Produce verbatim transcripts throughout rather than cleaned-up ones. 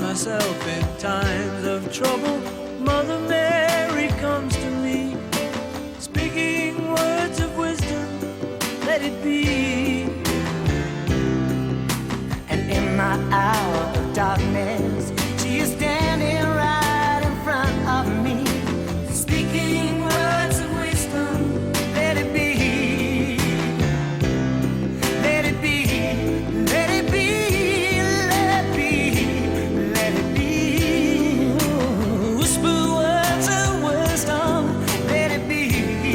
myself in times of trouble, Mother Mary comes to me, speaking words of wisdom, let it be. And in my hour of darkness, she is standing right in front of me, speaking words of wisdom, let it be. Let it be, let it be, let it be, let it be. Whisper words of wisdom, let it be.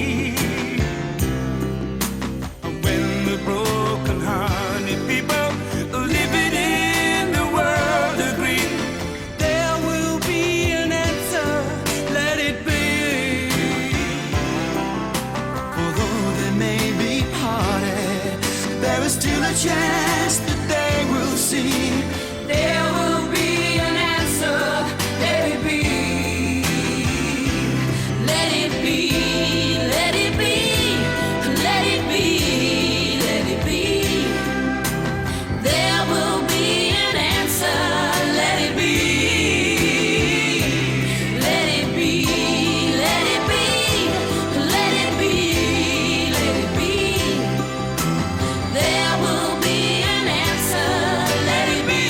When the broken-hearted people living in the world agree, there will be an answer, let it be. although they may be parted, there is still a chance that they will see. There will be an answer, let it be. Let it be, let it be, let it be, let it be. There will be an answer, let it be. Let it be, let it be, let it be, let it be. There will be an answer, let it be.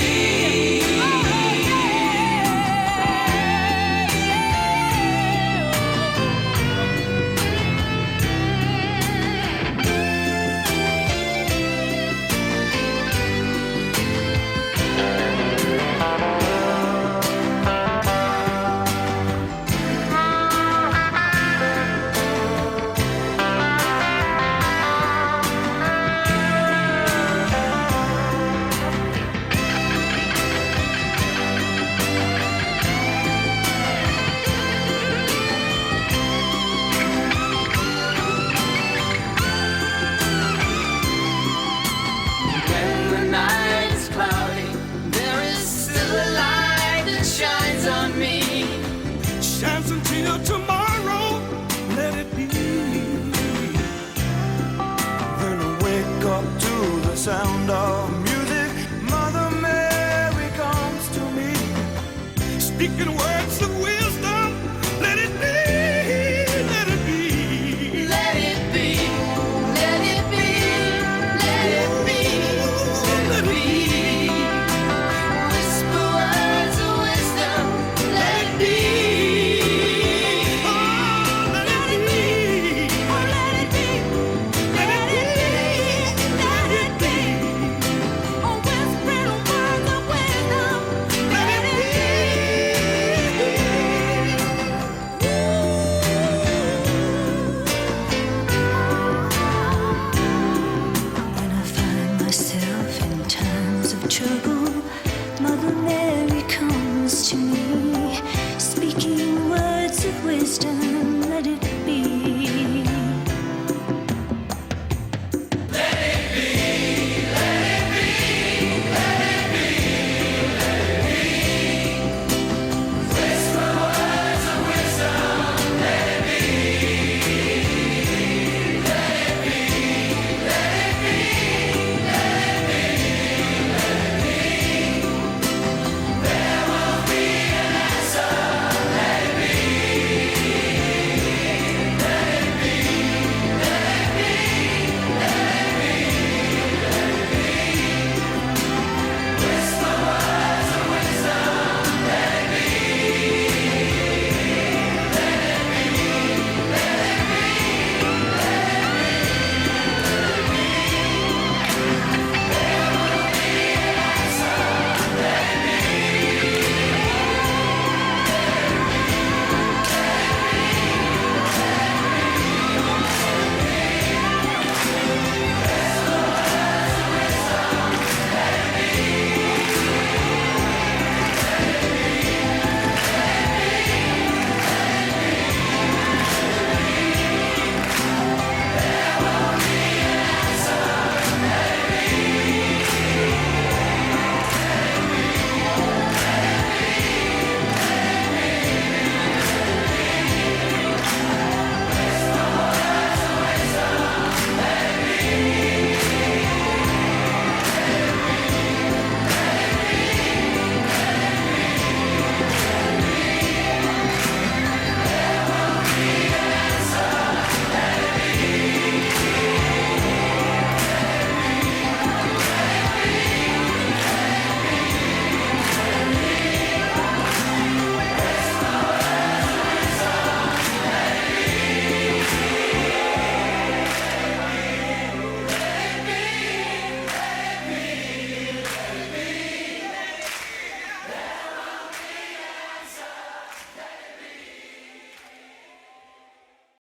When the night is cloudy, there is still a light that shines on me. Shines until tomorrow, let it be. Then I wake up to the sound of